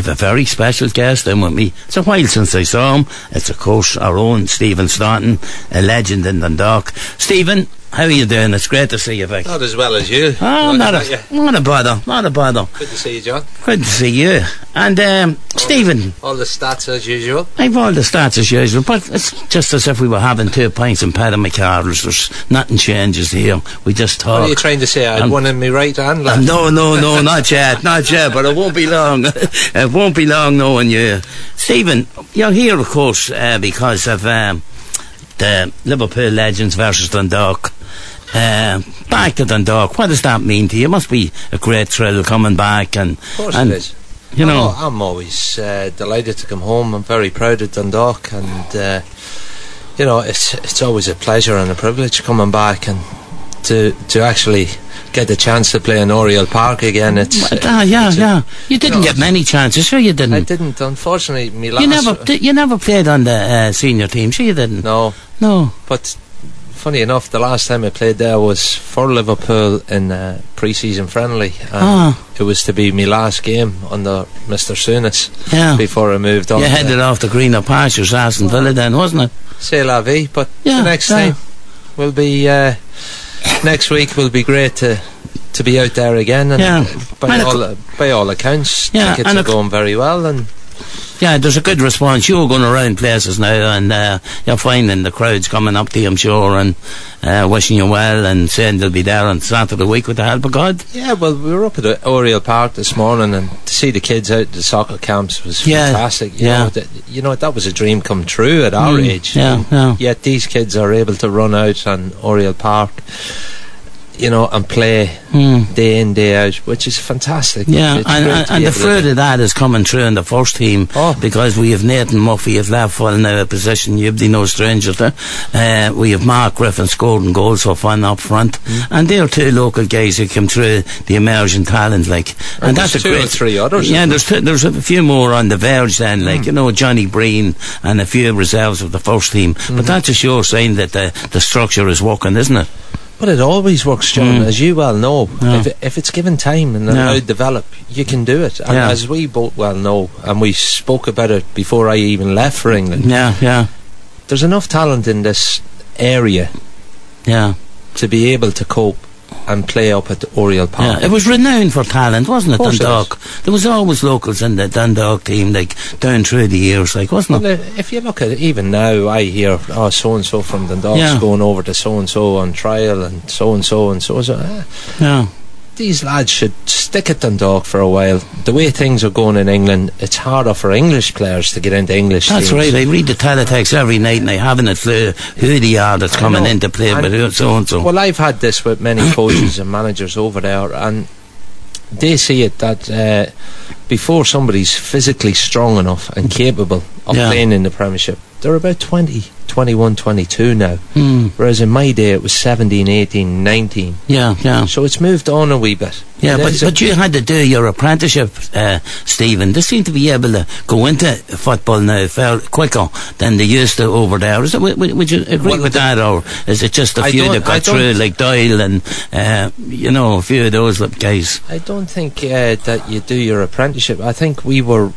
I've a very special guest in with me. It's a while since I saw him. It's of course our own Stephen Staunton, a legend in Dundalk. Stephen, how are you doing? It's great to see you, Vic. Not as well as you. Oh, not a bother. Good to see you, John. Good to see you. And Stephen, all the stats as usual. I've all the stats as usual, but it's just as if we were having 2 pints in Paddy McCarroll's. There's nothing changes here. We just talk. What are you trying to say? I had one in my right hand, lad? No, not yet, but it won't be long. It won't be long knowing you. Stephen, you're here, of course, because of the Liverpool Legends versus Dundalk. Back to Dundalk, what does that mean to you? It must be a great thrill coming back, and of course it is. You know, I'm always delighted to come home. I'm very proud of Dundalk, and you know, it's always a pleasure and a privilege coming back and to actually get the chance to play in Oriel Park again. You didn't get many chances, sure you didn't. I didn't, unfortunately. You never played on the senior team, sure you didn't. No. But funny enough, the last time I played there was for Liverpool in a pre-season friendly, and it was to be my last game under Mr. Souness before I moved on. You headed off the greener pastures, Aston Villa then, wasn't it? C'est la vie, but the next time will be next week will be great to be out there again, and by all accounts tickets are going very well, and there's a good response. You're going around places now, and you're finding the crowds coming up to you, I'm sure, and wishing you well and saying they'll be there on Saturday week with the help of God. Yeah, well, we were up at Oriel Park this morning, and to see the kids out at the soccer camps was fantastic. You know, that was a dream come true at our age. Yet these kids are able to run out on Oriel Park, you know, and play day in, day out, which is fantastic. Yeah, and the fruit of that is coming through in the first team, because we have Nathan Murphy of Leftfoot in a position you'd be no stranger to. We have Mark Griffin scoring goals for fun up front, and they're 2 local guys who come through the emerging talent, like, and that's a great. 2 or 3 others. Yeah, there's a few more on the verge then, like, you know, Johnny Breen and a few reserves of the first team. But that's a sure sign that the structure is working, isn't it? But it always works, John, as you well know. If it's given time and allowed to develop, you can do it. And as we both well know, and we spoke about it before I even left for England, there's enough talent in this area to be able to cope and play up at Oriel Park. Yeah, it was renowned for talent, wasn't it, Dundalk? There was always locals in the Dundalk team, like, down through the years, like, wasn't it? If you look at it, even now, I hear, so-and-so from Dundalk's going over to so-and-so on trial, and so-and-so and so-and-so. These lads should stick at Dundalk for a while. The way things are going in England, it's harder for English players to get into English teams. That's right. I read the teletext every night, and I haven't a clue who they are that's coming in to play with so-and-so. Well, I've had this with many coaches and managers over there, and they see it that before somebody's physically strong enough and capable of playing in the Premiership, they're about 20, 21, 22 now. Whereas in my day it was 17, 18, 19. So it's moved on a wee bit. Yeah, but you had to do your apprenticeship, Stephen. They seem to be able to go into football now far quicker than they used to over there. Is it, would you agree with that, or is it just a few that got through, like Doyle and you know, a few of those guys? I don't think that you do your apprenticeship. I think we were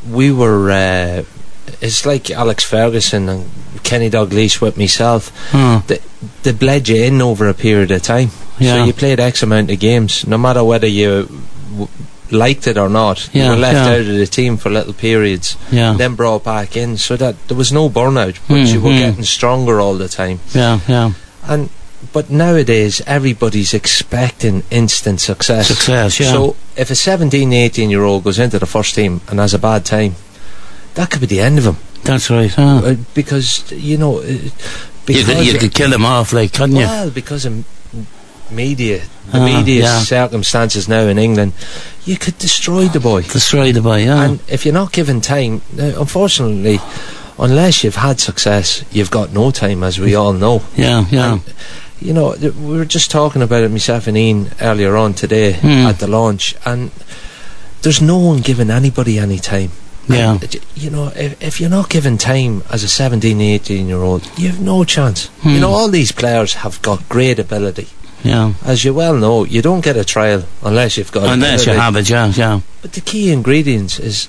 it's like Alex Ferguson and Kenny Dalglish with myself. They bled you in over a period of time. So you played X amount of games, no matter whether you liked it or not. You were left out of the team for little periods, then brought back in, so that there was no burnout, but you were getting stronger all the time. But nowadays everybody's expecting instant success. So if a 17, 18 year old goes into the first team and has a bad time, that could be the end of him. That's right, because, you know, you could kill him off, like, couldn't you? Well, because of media circumstances now in England, you could destroy the boy. And if you're not given time, unfortunately, unless you've had success, you've got no time, as we all know. And, you know, we were just talking about it, myself and Ian, earlier on today at the launch, and there's no one giving anybody any time. And, you know, if you're not given time as a 17, 18 year old, you have no chance. You know, all these players have got great ability. As you well know, you don't get a trial unless you've got unless you have it. But the key ingredients is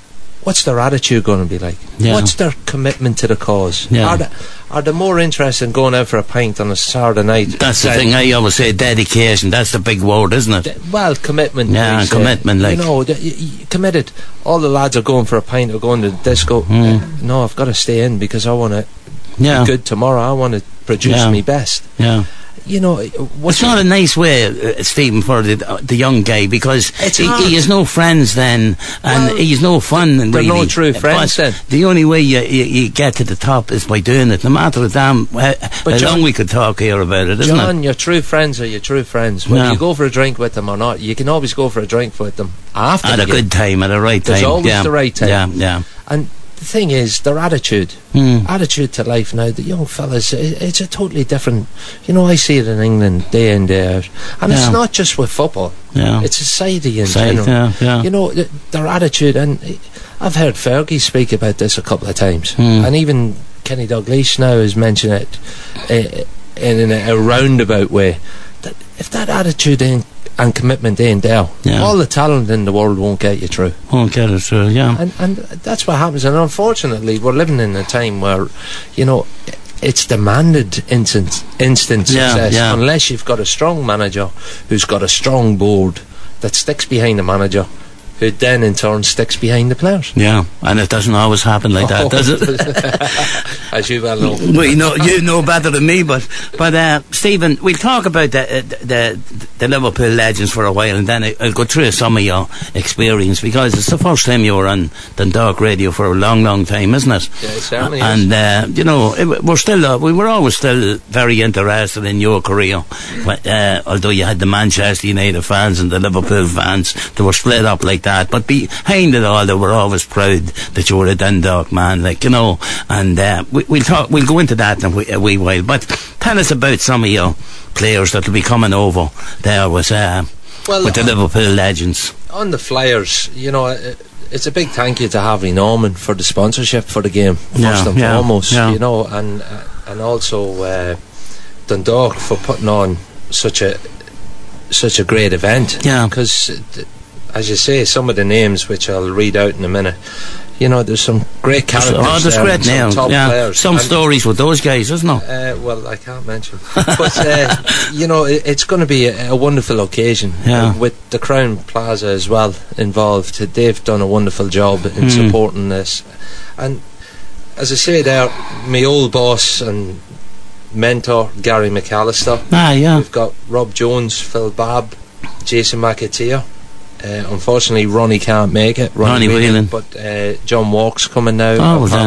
what's their attitude going to be like? What's their commitment to the cause? Are they more interested in going out for a pint on a Saturday night? That's the thing. I always say dedication. That's the big word, isn't it? Well, commitment. Yeah, commitment. Like, you know, committed. All the lads are going for a pint or going to the disco. No, I've got to stay in because I want to be good tomorrow. I want to produce my best. Yeah. You know, it's not a nice way, Stephen, for the young guy, because he has no friends then, and he's no fun. And really, no true friends then. The only way you get to the top is by doing it, no matter how long we could talk here about it, isn't it? John, your true friends are your true friends. Whether you go for a drink with them or not, you can always go for a drink with them after. At a good time, at the right time. There's always the right time. Yeah. And the thing is, their attitude to life now, the young fellas, it's a totally different. You know, I see it in England day in, day out, and it's not just with football. It's society in general. You know, their attitude, and I've heard Fergie speak about this a couple of times, and even Kenny Dalglish now has mentioned it in a roundabout way. That if that attitude and commitment ain't there, all the talent in the world won't get you through. Won't get it through, And that's what happens. And unfortunately, we're living in a time where, you know, it's demanded instant success, unless you've got a strong manager who's got a strong board that sticks behind the manager, who then in turn sticks behind the players. Yeah, and it doesn't always happen like that, does it? As you well know. Well, you know better than me, but Stephen, we'll talk about the Liverpool legends for a while, and then I'll go through some of your experience, because it's the first time you were on Dundalk Radio for a long time, isn't it? Yeah, it certainly is. And you know, we were always still very interested in your career, although you had the Manchester United fans and the Liverpool fans, they were split up like that, but behind it all, they were always proud that you were a Dundalk man, like, you know. And we'll go into that in a wee while. But tell us about some of your players that will be coming over there with the Liverpool legends. On the Flyers, you know, it's a big thank you to Harvey Norman for the sponsorship for the game, first and foremost, you know, and also Dundalk for putting on such a great event. Yeah, because as you say, some of the names which I'll read out in a minute, you know, there's some great characters. Oh, there's great names. Top players. Some stories with those guys, isn't there? Well, I can't mention. But, you know, it's going to be a wonderful occasion. With the Crown Plaza as well involved. They've done a wonderful job in supporting this. And as I say there, my old boss and mentor, Gary McAllister. We've got Rob Jones, Phil Babb, Jason McAteer. Unfortunately, Ronnie can't make it. Ronnie Whelan. But John Walk's coming now. Oh,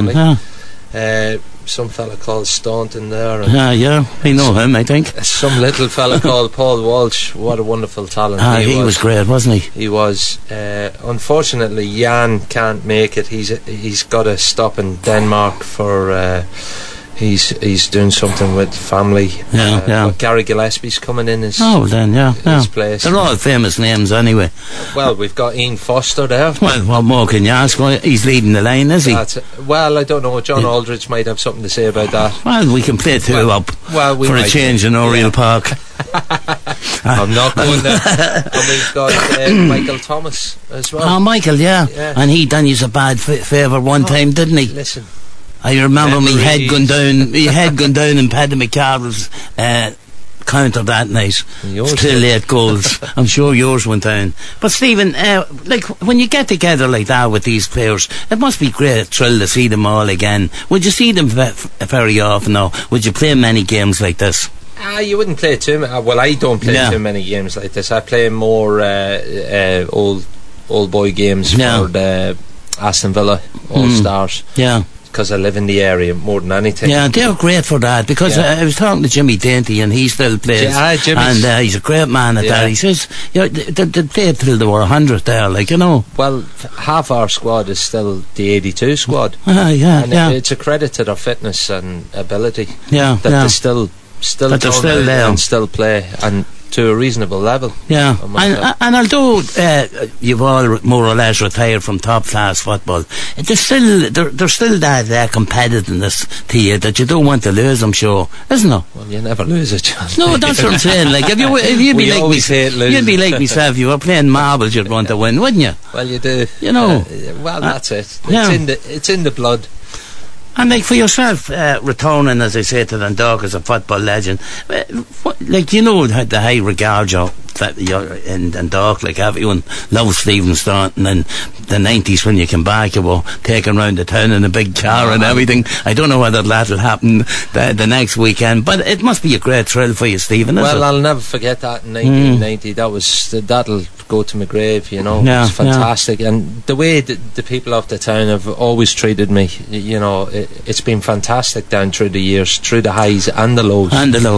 then, some fella called Staunton there. We know him, I think. Some little fella called Paul Walsh. What a wonderful talent he was great, wasn't he? He was. Unfortunately, Jan can't make it. He's got to stop in Denmark for... He's doing something with family. But Gary Gillespie's coming in his place. They're all famous names anyway. Well, we've got Ian Foster there. Well, what more can you ask? He's leading the line, is he? Well, I don't know. John Aldridge might have something to say about that. Well, we can play two up for a change in Oriel Park. I'm not going there. And we've got Michael Thomas as well. Oh, Michael, and he done you a bad favour one time, didn't he? Listen, I remember me head going down in Paddy McCarroll's counter that night. 8 goals. I'm sure yours went down. But Stephen, like when you get together like that with these players, it must be great thrill to see them all again. Would you see them very often, or would you play many games like this? You wouldn't play too many. Well, I don't play too many games like this. I play more old boy games for the Aston Villa All Stars. Because I live in the area more than anything. Yeah, they're great for that, because I was talking to Jimmy Dainty and he still plays. And he's a great man at that. He says, they played till they were 100 there, like, you know. Well, half our squad is still the 82 squad. It's a credit to their fitness and ability that they're still there and still play. And to a reasonable level. Yeah, and although you've all more or less retired from top class football, there's still that competitiveness to you that you don't want to lose, I'm sure, isn't there? Well, you never lose it, John. No, that's what I'm saying. Like, if you'd be like myself, you were playing marbles, you'd want to win, wouldn't you? Well, you do. You know. Well, that's it. It's in the blood. And like for yourself, returning, as I say, to Dundalk as a football legend, like, you know, the high regard you're in Dundalk, like everyone loves Stephen Staunton, and the 90s when you came back, you were taken round the town in a big car and everything. I don't know whether that'll happen the next weekend, but it must be a great thrill for you, Stephen, Well, I'll never forget that in 1990. That'll go to my grave, you know. It's fantastic. And the way the people of the town have always treated me, you know, it's been fantastic down through the years, through the highs and the lows.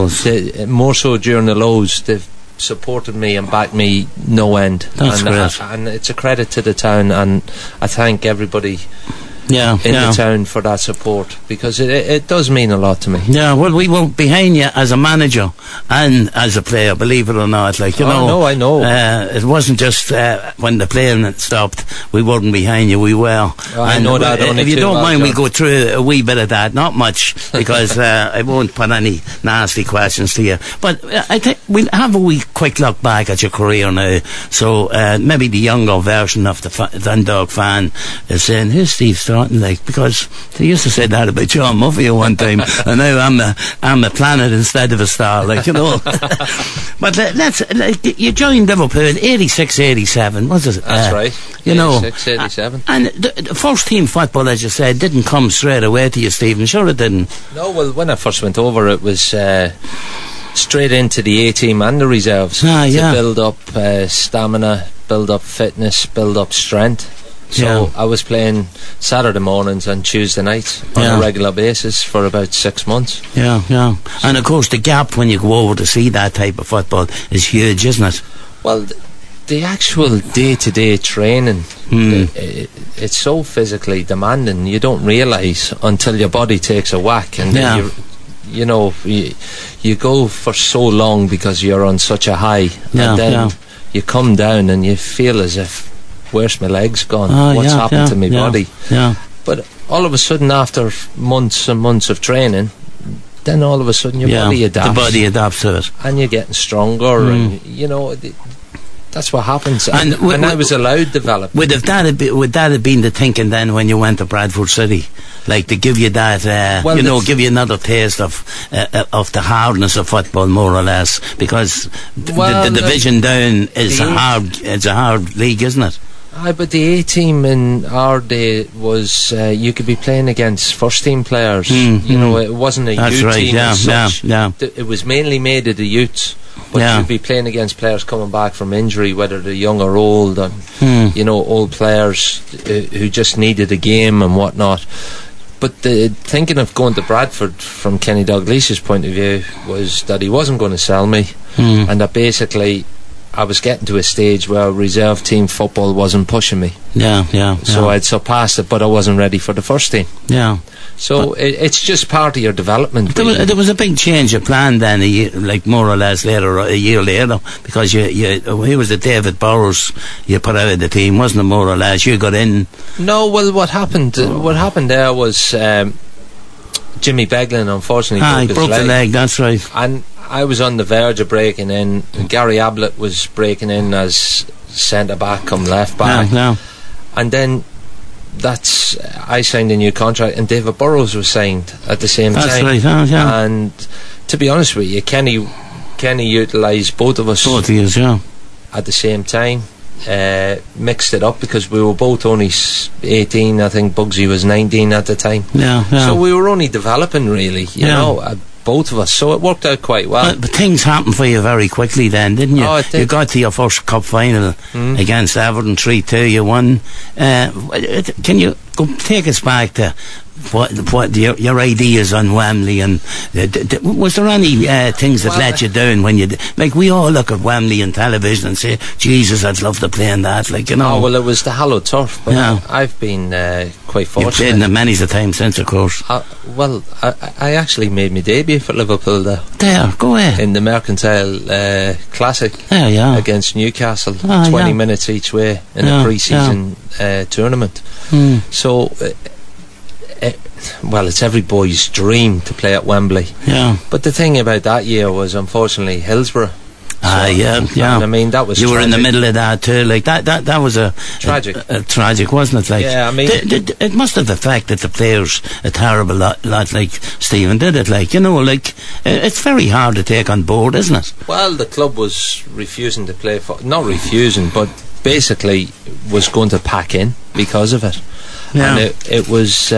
More so during the lows, they've supported me and backed me no end. That's great. And it's a credit to the town, and I thank everybody in the town for that support, because it does mean a lot to me. Yeah, well, we were behind you as a manager and as a player, believe it or not. Like, you know, I know. It wasn't just when the playing stopped, we weren't behind you, we were. I know that. If you don't mind, we go through a wee bit of that, not much, because I won't put any nasty questions to you. But I think we'll have a wee quick look back at your career now. So maybe the younger version of the Dundalk fan is saying, "Who's Steve Staunton?" Like, because they used to say that about John Muffy at one time, and now I'm a planet instead of a star, like, you know. But you joined Liverpool 86-87, was it? That's right. You 86-87. And the first team football, as you said, didn't come straight away to you, Stephen. Sure it didn't. No, well, when I first went over, it was straight into the A-team and the reserves to build up stamina, build up fitness, build up strength. So I was playing Saturday mornings and Tuesday nights on a regular basis for about 6 months. Yeah. And of course the gap when you go over to see that type of football is huge, isn't it? Well, the actual day-to-day training, it's so physically demanding, you don't realise until your body takes a whack, and then you know, you go for so long because you're on such a high, and then you come down and you feel as if, where's my legs gone? What's happened to my body? But all of a sudden, after months and months of training, then all of a sudden your body adapts. The body adapts to it, and you're getting stronger, and you know, that's what happens. And I was allowed develop. Would that have been the thinking then when you went to Bradford City, like to give you that, give you another taste of the hardness of football, more or less, because the division down is a hard league, isn't it? Aye, but the A-team in our day was you could be playing against first team players. You know, it wasn't a youth team as such. It was mainly made of the youths, but you'd be playing against players coming back from injury, whether they're young or old, and you know, old players who just needed a game and whatnot. But the thinking of going to Bradford from Kenny Dalglish's point of view was that he wasn't going to sell me, and that basically I was getting to a stage where reserve team football wasn't pushing me. So I'd surpassed it, but I wasn't ready for the first team. So it's just part of your development. There was a big change of plan then, more or less a year later, because he was it, David Burrows you put out of the team, wasn't it, more or less? You got in. No, well, what happened there was Jimmy Beglin unfortunately broke his leg. That's right. And I was on the verge of breaking in. Gary Ablett was breaking in as centre back come left back. And then I signed a new contract, and David Burrows was signed at the same time. That's right. And to be honest with you, Kenny utilised both of us at the same time. Mixed it up because we were both only 18. I think Bugsy was 19 at the time. So we were only developing, really, you know, both of us. So it worked out quite well. But things happened for you very quickly then, didn't you? Oh, it did. You got to your first cup final against Everton 3-2. You won. Can you take us back to what your ideas on Wembley, and was there any things that let you down when you like? We all look at Wembley on television and say, Jesus, I'd love to play in that, like, you know. Oh, well, it was the hallowed turf, but I've been quite fortunate. You've played in it many's a time since, of course. Well, I actually made my debut for Liverpool there. Go ahead. In the Mercantile Classic against Newcastle, 20 minutes each way in a pre-season tournament. So well, it's every boy's dream to play at Wembley. Yeah. But the thing about that year was, unfortunately, Hillsborough. And I mean, that was you were in the middle of that too. Like that was a tragic, tragic, wasn't it? Like, yeah, I mean, it must have affected the players a terrible lot. Like Stephen did it. Like, you know, like it's very hard to take on board, isn't it? Well, the club was refusing to play for, not refusing, but basically was going to pack in because of it. Yeah. And it was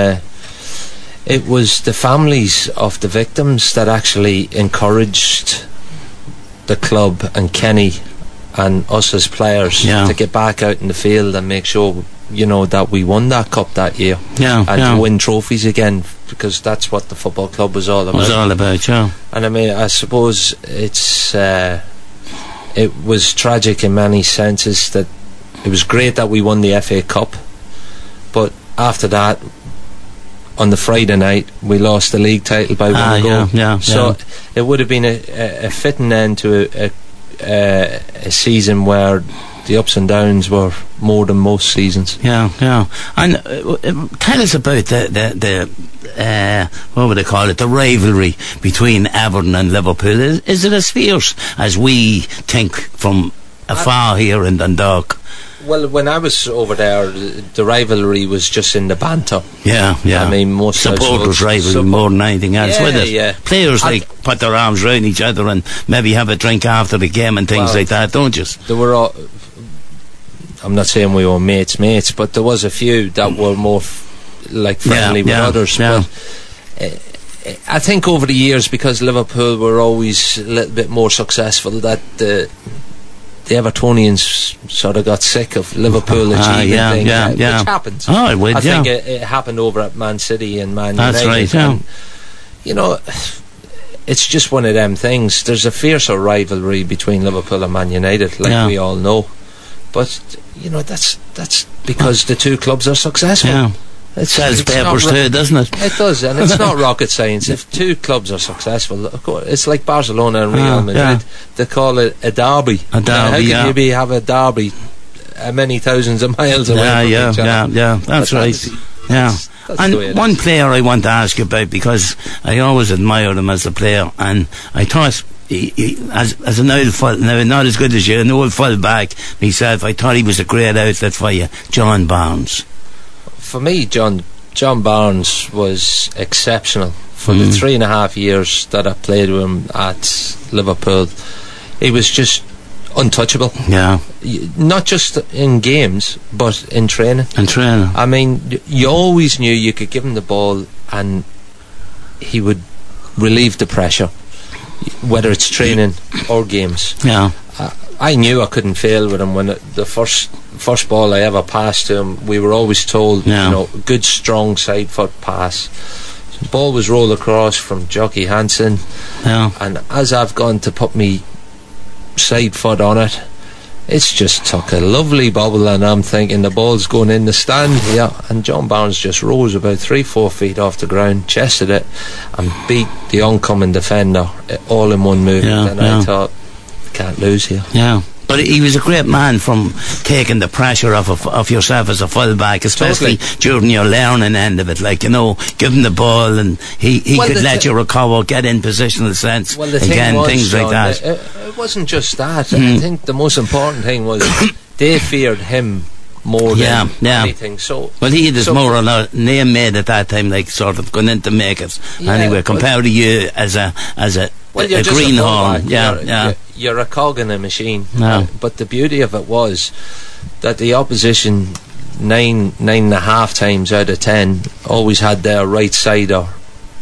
the families of the victims that actually encouraged the club and Kenny and us as players to get back out in the field and make sure, you know, that we won that cup that year and to win trophies again, because that's what the football club was all about. And I mean, I suppose it was tragic in many senses. That it was great that we won the FA Cup, but after that, on the Friday night, we lost the league title by one goal. So it would have been a fitting end to a season where the ups and downs were more than most seasons. And tell us about the what would they call it, the rivalry between Everton and Liverpool. Is it as fierce as we think from afar here in Dundalk? Well, when I was over there, the rivalry was just in the banter. I mean, most supporters rivalry more than anything else with it. Players put their arms around each other and maybe have a drink after the game and things like that, don't you? There were all, I'm not saying we were mates, but there was a few that were more friendly with others. But I think over the years, because Liverpool were always a little bit more successful, that the Evertonians sort of got sick of Liverpool achieving things, which happens. I think it happened over at Man City and Man United. That's right, and, you know, it's just one of them things. There's a fiercer rivalry between Liverpool and Man United, like we all know. But, you know, that's because the two clubs are successful. It sells papers too, doesn't it? It does, and it's not rocket science. If two clubs are successful, of course, it's like Barcelona and Real Madrid. They call it a derby. How can you have a derby many thousands of miles away from each other? That's right. And one player I want to ask you about, because I always admired him as a player, and I thought he as an old now not as good as you, an old full back myself, I thought he was a great outlet for you, John Barnes. For me, John Barnes was exceptional. For the 3.5 years that I played with him at Liverpool, he was just untouchable. Not just in games, but in training. I mean, you always knew you could give him the ball and he would relieve the pressure, whether it's training or games. I knew I couldn't fail with him. When the first ball I ever passed to him, we were always told, you know, good strong side foot pass. The ball was rolled across from Jockey Hansen, and as I've gone to put me side foot on it, it's just took a lovely bubble, and I'm thinking the ball's going in the stand. And John Barnes just rose about 3-4 feet off the ground, chested it, and beat the oncoming defender all in one movement. And I thought, can't lose here. But he was a great man from taking the pressure off yourself as a fullback, especially during your learning end of it. Like, you know, give him the ball and he could let you recover, get in positional sense again, things like that. It wasn't just that. I think the most important thing was they feared him more than anything. So, well, he had his more or less name made at that time, like sort of going in to make it. Anyway, compared to you as a you're greenhorn. You're a cog in a machine. But the beauty of it was that the opposition 9.5 times out of 10 always had their right side or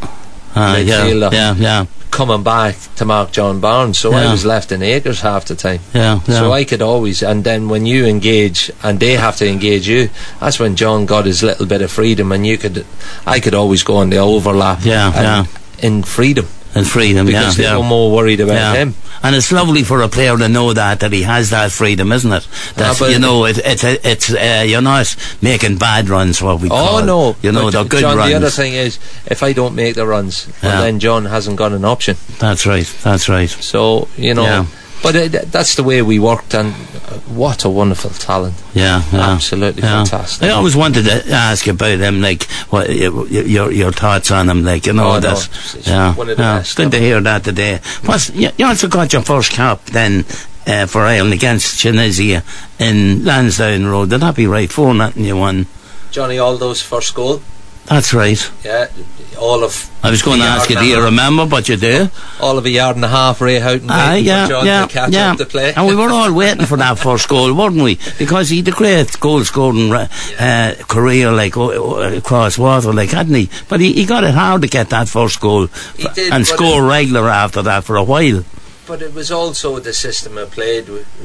midfielder, coming back to mark John Barnes. So I was left in acres half the time. So I could always, and then when you engage and they have to engage you, that's when John got his little bit of freedom, and I could always go on the overlap in freedom. Because they were more worried about him. And it's lovely for a player to know that he has that freedom, isn't it? That it's you're not making bad runs, what we call. Oh no, they're good John, runs. The other thing is, if I don't make the runs, then John hasn't got an option. That's right. So but that's the way we worked, and what a wonderful talent. Absolutely fantastic. I always wanted to ask about him, like, what your thoughts on him, like, one of the best. Good to hear that today. Plus, you also got your first cap then for Ireland against Tunisia in Lansdowne Road. Did that be right? 4-0 you won. Johnny Aldo's first goal. That's right. Yeah, all of. I was going to ask you, do you remember? But you do. All of a yard and a half, Ray Houghton waiting for John to catch up to play. And we were all waiting for that first goal, weren't we? Because he had a great goal-scoring career, like across water, like, hadn't he? But he got it hard to get that first goal and score regular after that for a while. But it was also the system we played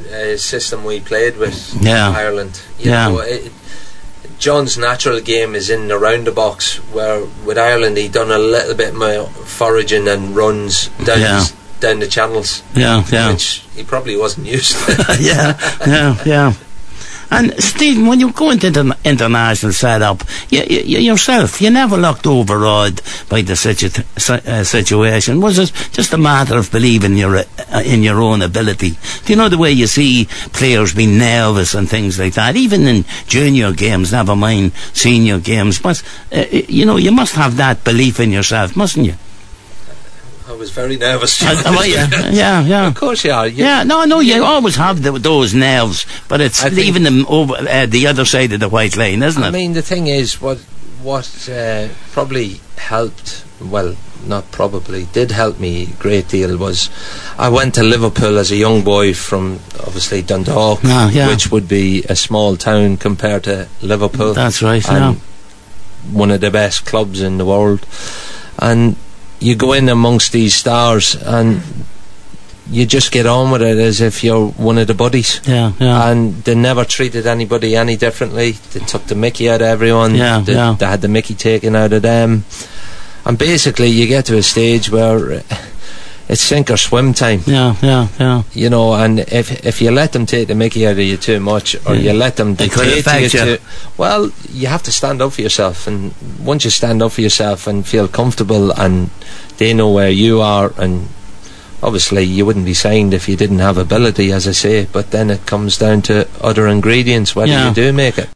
with Ireland. You know, John's natural game is in and around the box, where with Ireland he done a little bit more foraging and runs down the channels, which he probably wasn't used to. And Stephen, when you go into the international setup, you yourself, you never looked overawed by the situation. Was it just a matter of believing in your own ability? Do you know the way you see players being nervous and things like that, even in junior games, never mind senior games? But you must have that belief in yourself, mustn't you? I was very nervous. Of course you are. You always have those nerves, but it's leaving them over the other side of the white line, isn't it? I mean, the thing is, what probably helped, well, not probably, did help me a great deal was I went to Liverpool as a young boy from, obviously, Dundalk, which would be a small town compared to Liverpool. That's right, and one of the best clubs in the world. And you go in amongst these stars and you just get on with it as if you're one of the buddies. And they never treated anybody any differently. They took the mickey out of everyone. They had the mickey taken out of them. And basically you get to a stage where it's sink or swim time. You know, and if you let them take the mickey out of you too much, or you let them dictate to you, well, you have to stand up for yourself. And once you stand up for yourself and feel comfortable, and they know where you are, and obviously you wouldn't be signed if you didn't have ability, as I say, but then it comes down to other ingredients, whether you do make it.